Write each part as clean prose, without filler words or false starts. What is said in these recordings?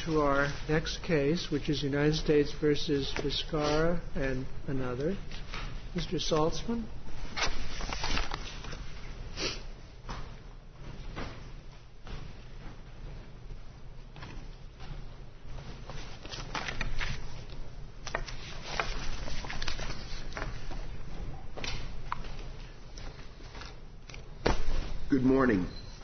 to our next case, which is United States v. Vizcarra and another. Mr. Saltzman. Good morning.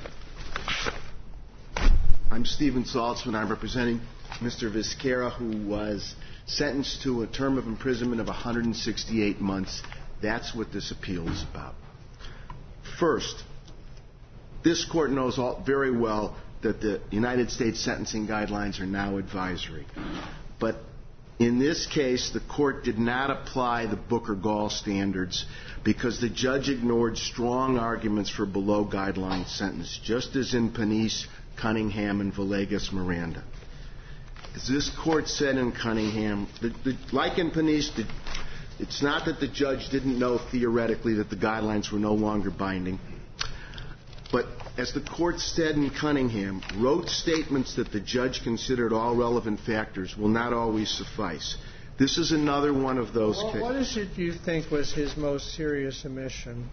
I'm Stephen Saltzman. I'm representing Mr. Vizcarra, who was sentenced to a term of imprisonment of 168 months. That's what this appeal is about. First, this Court knows very well that the United States sentencing guidelines are now advisory. But in this case, the Court did not apply the Booker-Gall standards because the judge ignored strong arguments for below-guideline sentence, just as in Peniche, Cunningham, and Villegas-Miranda. As this Court said in Cunningham, like in Peniche, it's not that the judge didn't know theoretically that the guidelines were no longer binding, but as the Court said in Cunningham, rote statements that the judge considered all relevant factors will not always suffice. This is another one of those cases. What is it you think was his most serious omission?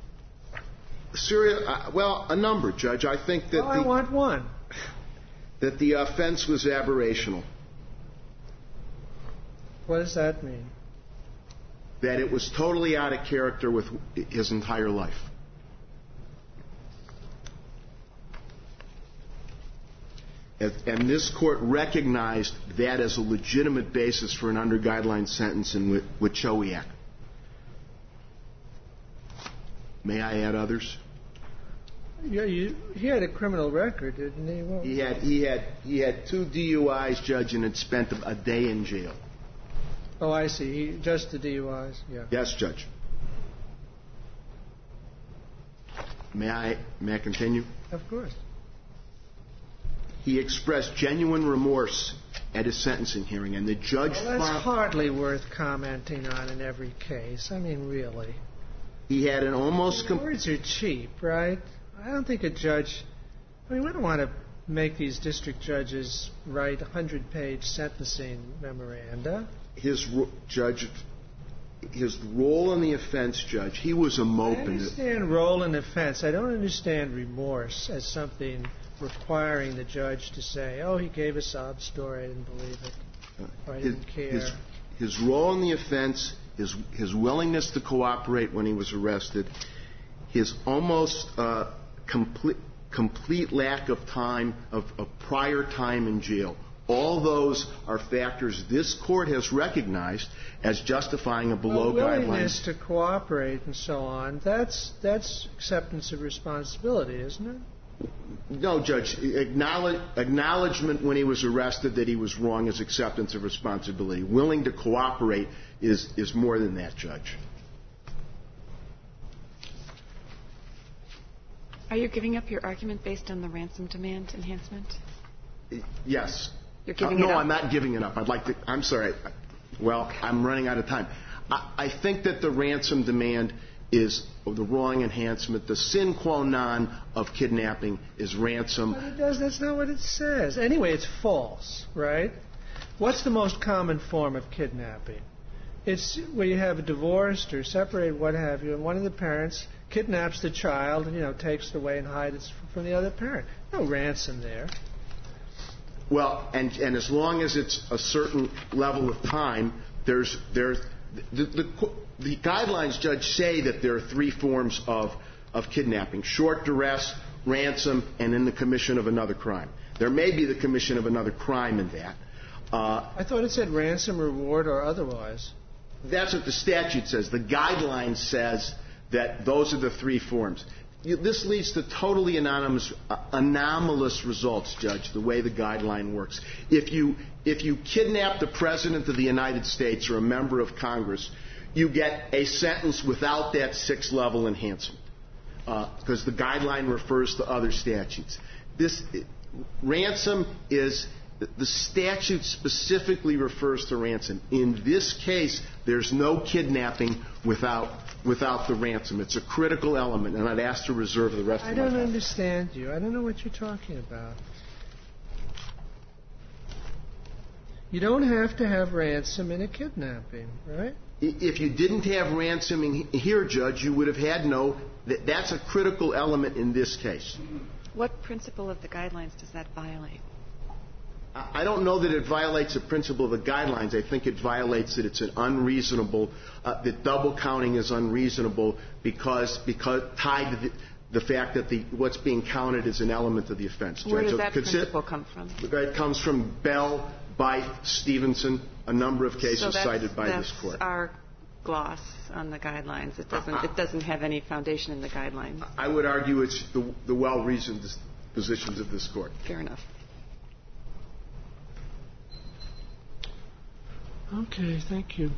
A number, Judge. I think that I want one. That the offense was aberrational. What does that mean? That it was totally out of character with his entire life. And this Court recognized that as a legitimate basis for an under-guideline sentence in Wachowiak. May I add others? Yeah, he had a criminal record, didn't he? Well, he had 2 DUIs, Judge, and had spent a day in jail. Oh, I see. Just the DUIs? Yeah. Yes, Judge. May I continue? Of course. He expressed genuine remorse at his sentencing hearing, and the judge found... that's hardly worth commenting on in every case. I mean, really. He had an almost... Words are cheap, right? I don't think a judge... I mean, we don't want to make these district judges write 100-page sentencing memoranda. His role in the offense, Judge, he was a mope. I understand role in offense. I don't understand remorse as something requiring the judge to say, oh, he gave a sob story, I didn't believe it, or I didn't care. His role in the offense, his willingness to cooperate when he was arrested, his almost complete lack of time, of prior time in jail, all those are factors this Court has recognized as justifying a below-guideline. Willingness to cooperate and so on, that's acceptance of responsibility, isn't it? No, Judge. Acknowledgement when he was arrested that he was wrong is acceptance of responsibility. Willing to cooperate is more than that, Judge. Are you giving up your argument based on the ransom demand enhancement? Yes. You're giving it up? No, I'm not giving it up. I'm sorry. Well, I'm running out of time. I think that the ransom demand is the wrong enhancement. The sine qua non of kidnapping is ransom. But that's not what it says. Anyway, it's false, right? What's the most common form of kidnapping? It's where you have a divorced or separated, what have you, and one of the parents kidnaps the child and, takes it away and hides it from the other parent. No ransom there. Well, and as long as it's a certain level of time, the guidelines, Judge, say that there are 3 forms of kidnapping: short duress, ransom, and in the commission of another crime. There may be the commission of another crime in that. I thought it said ransom, reward, or otherwise. That's what the statute says. The guideline says that those are the 3 forms. This leads to totally anomalous results, Judge, the way the guideline works. If you kidnap the President of the United States or a member of Congress, you get a sentence without that 6th-level enhancement because the guideline refers to other statutes. Ransom is... The statute specifically refers to ransom. In this case, there's no kidnapping without the ransom. It's a critical element, and I'd ask to reserve the rest of my time. I don't understand you. I don't know what you're talking about. You don't have to have ransom in a kidnapping, right? If you didn't have ransoming here, Judge, you would have had that's a critical element in this case. What principle of the guidelines does that violate? I don't know that it violates the principle of the guidelines. I think it violates that it's an unreasonable, that double counting is unreasonable because tied to the fact that what's being counted is an element of the offense. Judge. Where does that principle come from? It comes from Bell, Byth, Stevenson, a number of cases cited by this court. That's our gloss on the guidelines. It doesn't have any foundation in the guidelines. I would argue it's the well-reasoned positions of this court. Fair enough. Okay, thank you.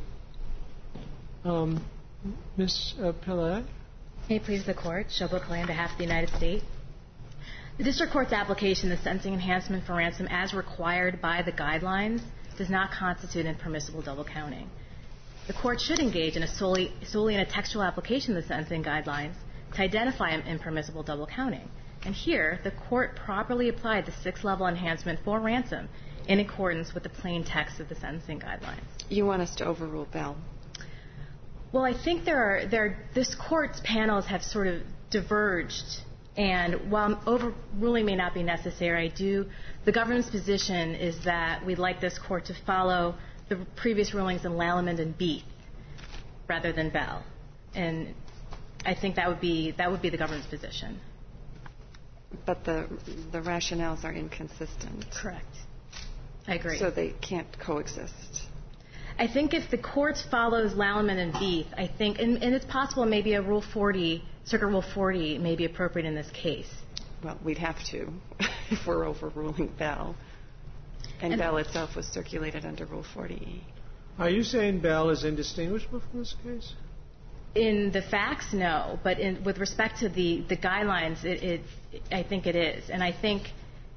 Ms. Pillay? May it please the Court, Shobha Pillay on behalf of the United States. The District Court's application of the sentencing enhancement for ransom as required by the guidelines does not constitute impermissible double counting. The Court should engage in solely in a textual application of the sentencing guidelines to identify impermissible double counting. And here, the Court properly applied the 6-level enhancement for ransom in accordance with the plain text of the sentencing guidelines. You want us to overrule Bell? Well, I think this Court's panels have sort of diverged, and while overruling may not be necessary, the government's position is that we'd like this Court to follow the previous rulings in Lallement and Byth rather than Bell. And I think that would be the government's position. But the rationales are inconsistent. Correct. I agree. So they can't coexist. I think if the Court follows Lallement and Byth, I think, and it's possible maybe a Rule 40, Circuit Rule 40 may be appropriate in this case. Well, we'd have to if we're overruling Bell. And Bell itself was circulated under Rule 40E. Are you saying Bell is indistinguishable from this case? In the facts, no. But with respect to the guidelines, I think it is. And I think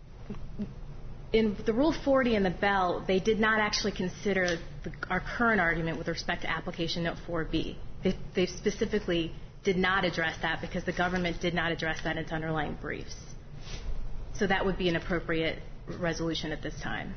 in the Rule 40 and the Bell, they did not actually consider our current argument with respect to Application Note 4B. They specifically did not address that because the government did not address that in its underlying briefs. So that would be an appropriate resolution at this time.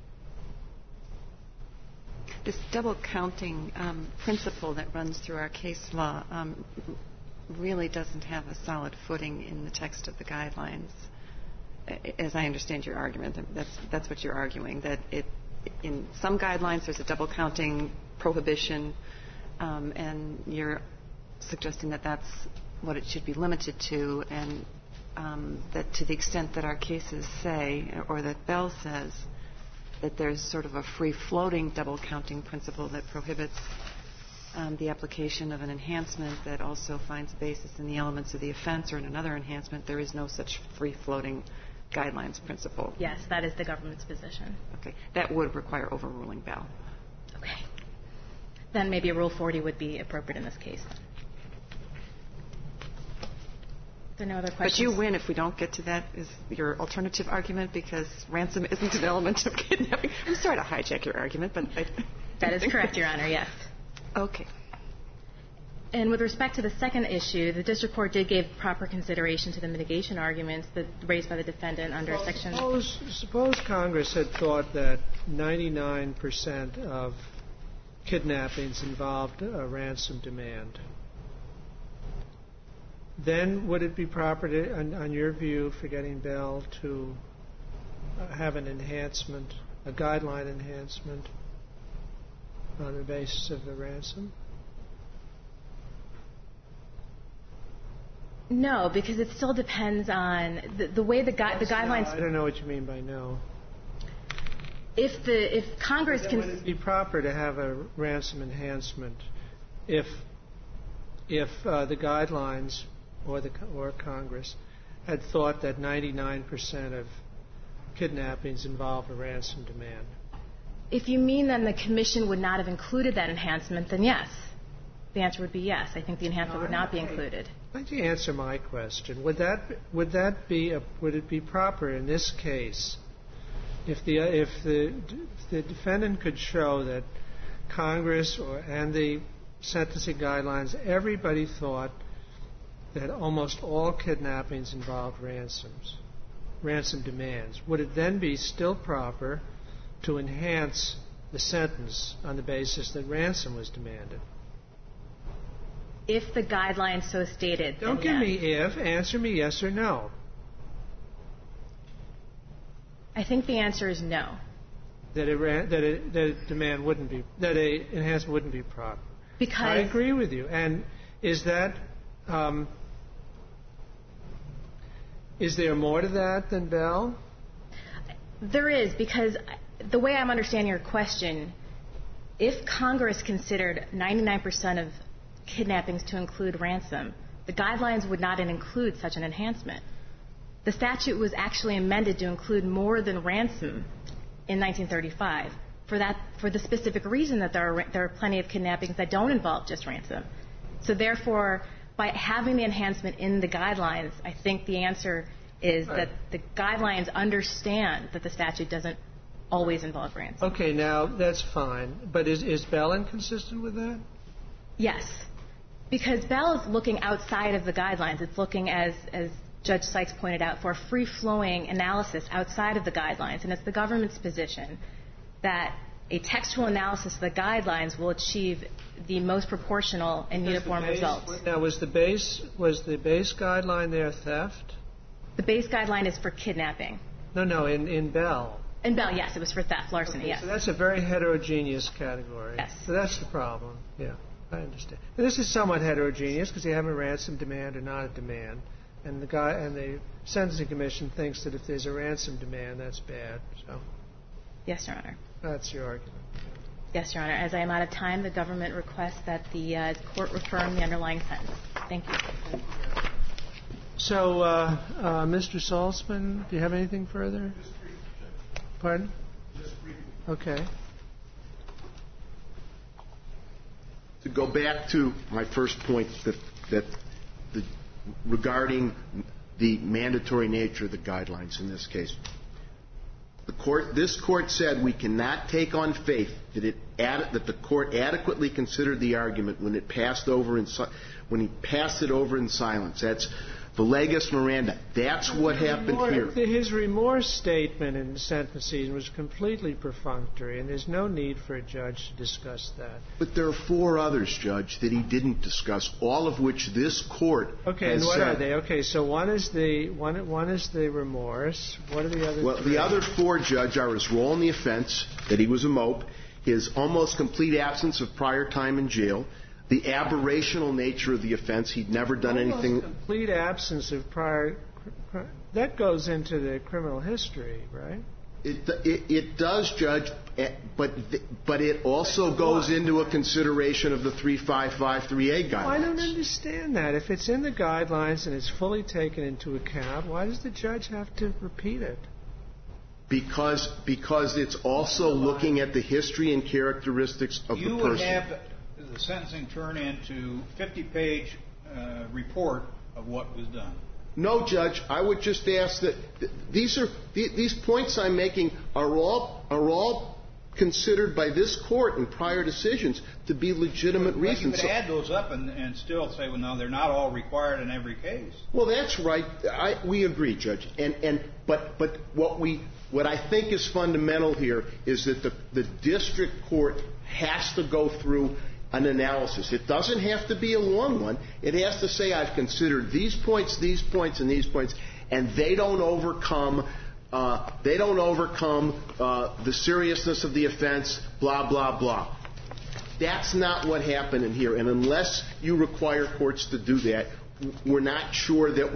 This double-counting principle that runs through our case law really doesn't have a solid footing in the text of the guidelines. As I understand your argument, that's what you're arguing, that in some guidelines there's a double-counting prohibition, and you're suggesting that that's what it should be limited to, and that to the extent that our cases say, or that Bell says, that there's sort of a free-floating double-counting principle that prohibits the application of an enhancement that also finds a basis in the elements of the offense or in another enhancement. There is no such free-floating guidelines principle. Yes, that is the government's position. Okay. That would require overruling Bell. Okay. Then maybe a Rule 40 would be appropriate in this case. Are there no other questions? But you win if we don't get to that, is your alternative argument, because ransom isn't an element of kidnapping. I'm sorry to hijack your argument, but that is correct, Your Honor, yes. Okay. And with respect to the second issue, the district court did give proper consideration to the mitigation arguments that raised by the defendant under Section... Suppose Congress had thought that 99% of kidnappings involved a ransom demand. Then would it be proper, on your view, for getting Bell to have an enhancement, a guideline enhancement on the basis of the ransom? No, because it still depends on the way the guidelines... No, I don't know what you mean by no. If Congress can... Would it be proper to have a ransom enhancement if the guidelines or Congress had thought that 99% of kidnappings involve a ransom demand? If you mean then the Commission would not have included that enhancement, then yes. The answer would be yes. I think the enhancement would not be included. Why don't you answer my question? Would it be proper in this case if the defendant could show that Congress and the sentencing guidelines, everybody thought that almost all kidnappings involved ransom demands? Would it then be still proper to enhance the sentence on the basis that ransom was demanded? If the guidelines so stated. Don't give me if. Answer me yes or no. I think the answer is no. That a demand wouldn't be, that a enhancement wouldn't be proper. Because I agree with you. And is that, is there more to that than Bell? There is, because the way I'm understanding your question, if Congress considered 99% of kidnappings to include ransom, the guidelines would not include such an enhancement. The statute was actually amended to include more than ransom in 1935 for the specific reason that there are plenty of kidnappings that don't involve just ransom. So therefore, by having the enhancement in the guidelines, I think the answer is that the guidelines understand that the statute doesn't always involve ransom. Okay, now that's fine. But is Bell inconsistent with that? Yes. Because Bell is looking outside of the guidelines. It's looking, as Judge Sykes pointed out, for a free-flowing analysis outside of the guidelines. And it's the government's position that a textual analysis of the guidelines will achieve the most proportional and uniform results. Now, was the base guideline there theft? The base guideline is for kidnapping. No, in Bell. In Bell, yes, it was for theft, larceny, Okay, yes. So that's a very heterogeneous category. Yes. So that's the problem. Yeah, I understand. And this is somewhat heterogeneous because you have a ransom demand or not a demand. And the Sentencing Commission thinks that if there's a ransom demand, that's bad. So Yes, Your Honor. That's your argument. Yes, Your Honor. As I am out of time, the government requests that the court affirm the underlying sentence. Thank you. So, Mr. Saltzman, do you have anything further? Just briefly, Judge. Pardon? Just briefly. Okay. To go back to my first point regarding the mandatory nature of the guidelines in this case, this court said we cannot take on faith that the court adequately considered the argument when it passed over when he passed it over in silence. That's Villegas Miranda. That's what happened here. His remorse statement in the sentencing was completely perfunctory, and there's no need for a judge to discuss that. But there are 4 others, Judge, that he didn't discuss, all of which this court Okay, has and what said. are they? Okay, so one is the remorse. What are the other? Well, 3? the other 4, Judge, are his role in the offense, that he was a mope, his almost complete absence of prior time in jail, the aberrational nature of the offense. He'd never done anything. Complete absence of prior. That goes into the criminal history, right? It does, Judge, but it also goes into a consideration of the 3553A guidelines. Well, I don't understand that. If it's in the guidelines and it's fully taken into account, why does the judge have to repeat it? Because it's also looking at the history and characteristics of the person. You would have the sentencing turn into 50-page report of what was done. No, Judge. I would just ask that these points I'm making are all considered by this court in prior decisions to be legitimate reasons. You could add those up and still say, well, no, they're not all required in every case. Well, that's right. We agree, Judge. But what I think is fundamental here is that the district court has to go through an analysis. It doesn't have to be a long one. It has to say, I've considered these points, and these points, and they don't overcome the seriousness of the offense, blah, blah, blah. That's not what happened in here. And unless you require courts to do that, we're not sure that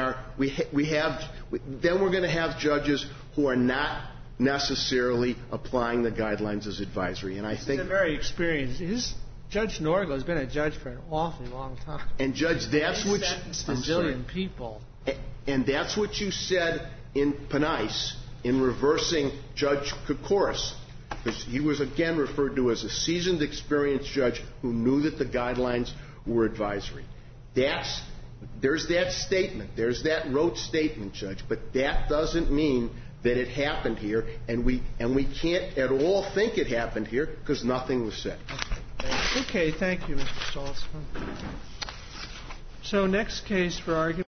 then we're going to have judges who are not necessarily applying the guidelines as advisory. And I think they're very experienced. Judge Norgel has been a judge for an awfully long time. And Judge, that's what sentenced a zillion people. And that's what you said in Penice in reversing Judge Koukouris, because he was again referred to as a seasoned, experienced judge who knew that the guidelines were advisory. There's that statement. There's that rote statement, Judge. But that doesn't mean that it happened here, and we can't at all think it happened here because nothing was said. Okay, thank you, Mr. Saltzman. So next case for argument.